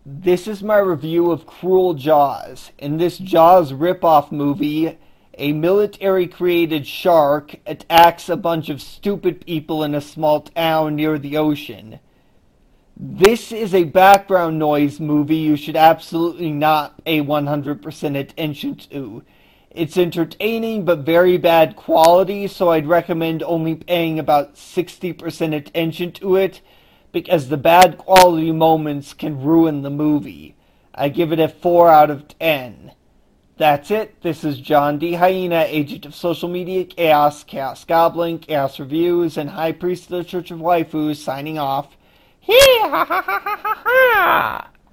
This is my review of Cruel Jaws. In this Jaws ripoff movie, a military-created shark attacks a bunch of stupid people in a small town near the ocean. This is a background noise movie you should absolutely not pay 100% attention to. It's entertaining but very bad quality, so I'd recommend only paying about 60% attention to it, because the bad quality moments can ruin the movie. I give it a 4 out of 10. That's it. This is John D. Hyena, agent of social media chaos, Chaos Goblin, Chaos Reviews, and High Priest of the Church of Waifus, signing off. Hee ha ha ha ha ha ha!